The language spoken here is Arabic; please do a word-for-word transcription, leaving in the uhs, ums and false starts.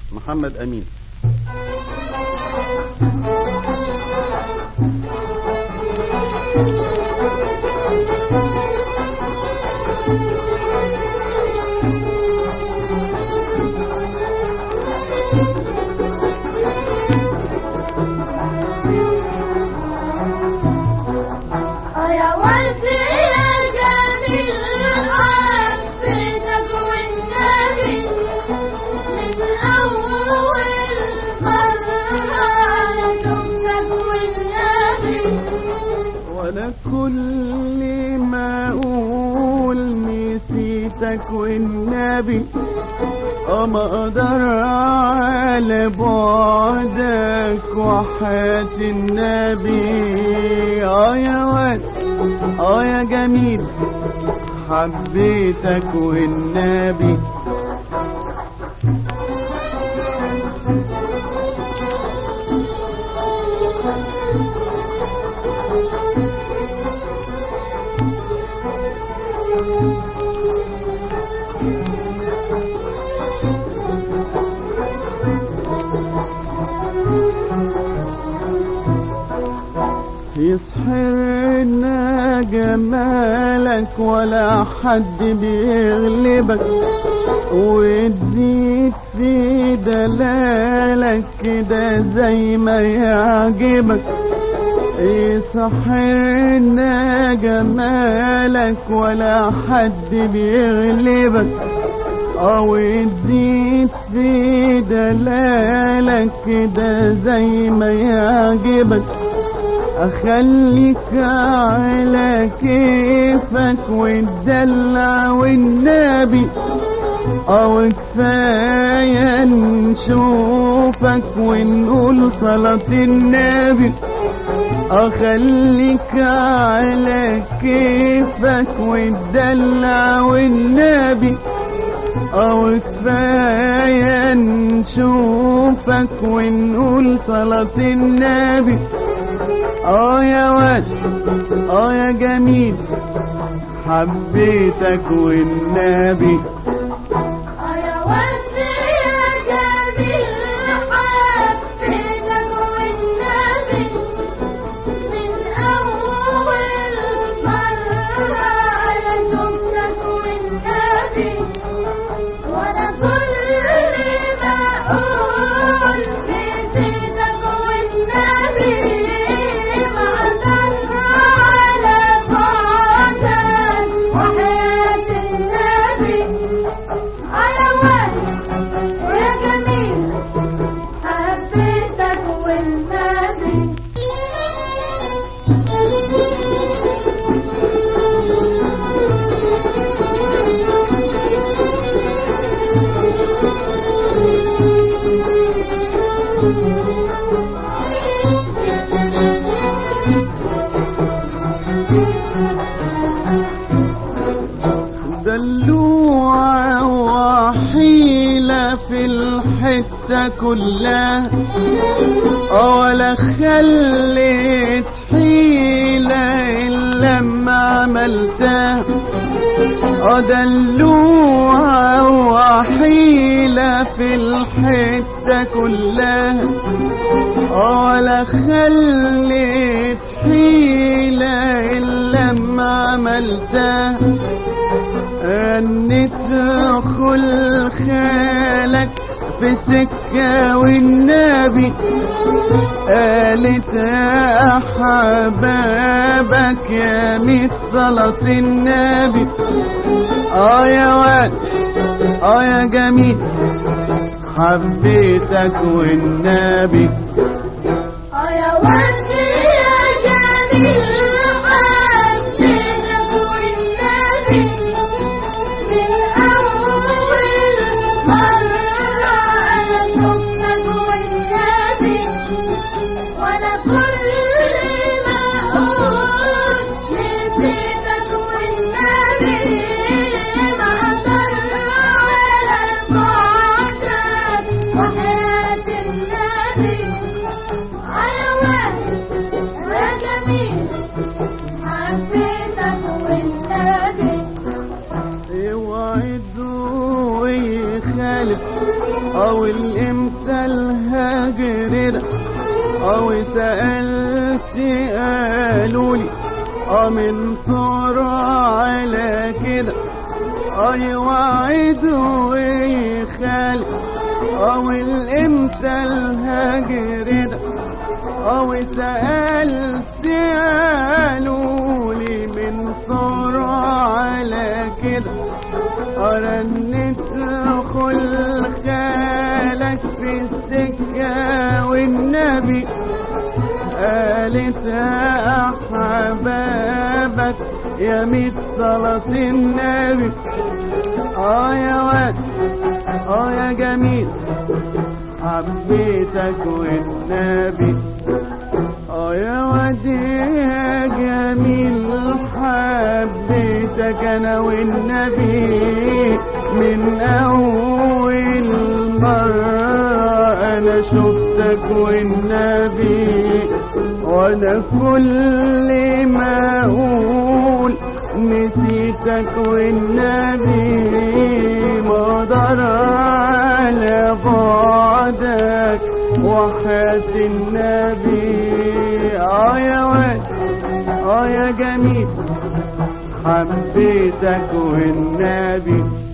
محمد أمين. كل ما اقول نسيتك والنبي اما اقدر على بعدك وحياة النبي. اه يا واد اه يا جميل حبيتك والنبي. يسحرنا جمالك ولا حد بيغلبك وتزيد في دلالك كده زي ما يعجبك. يسحرنا جمالك ولا حد بيغلبك او تزيد في دلالك كده زي ما يعجبك. اخليك على كيفك وتدلع والنبي او كفاية نشوفك ونقول صلاة النبي. اخليك على كيفك وتدلع والنبي او كفاية نشوفك ونقول صلاة النبي. اه يا واد اه يا جميل حبيتك والنبي. اه يا واد يا جميل حبيتك والنبي من اول مرة على شفتك والنبي. وانا كل ما اقول نسيتك والنبي دلوعة وحيلة في الحتة كلها ولا خليت حيلة إلا لما عملتها. دلوعة وحيلة في الحتة كلها ولا خليت حيلة إلا لما عملتها. ان تدخل خالك في سكة والنبي قالت يا حبابك يا ميت صلاة النبي. اه يا واد اه يا جميل حبيتك والنبي. اه يا واد يا جميل حبيتك والنبي من اول مرة انا شفتك والنبي. وانا كل ما اقول نسيتك والنبي ما اقدر على بعدك وحياة النبي. على واد يا جميل حبيتك والنبي. يوعد ويخالف او الامكان كده او سألت قالولي اه من صورة على كده اي وعد ويخالي او الامتى الهجر ده او سألت قالولي من صورة على كده أرنت ادخل خالك في السكة والنبي قالت يا حبابك يا ميت صلاة النبي اه يا واد اه يا جميل حبيتك والنبي اه يا واد يا جميل حبيتك انا والنبي من اول مرة انا شفتك والنبي وانا كل ما اقول نسيتك والنبي ما اقدر على بعدك وحياة النبي اه يا واد اه يا جميل حبيتك والنبي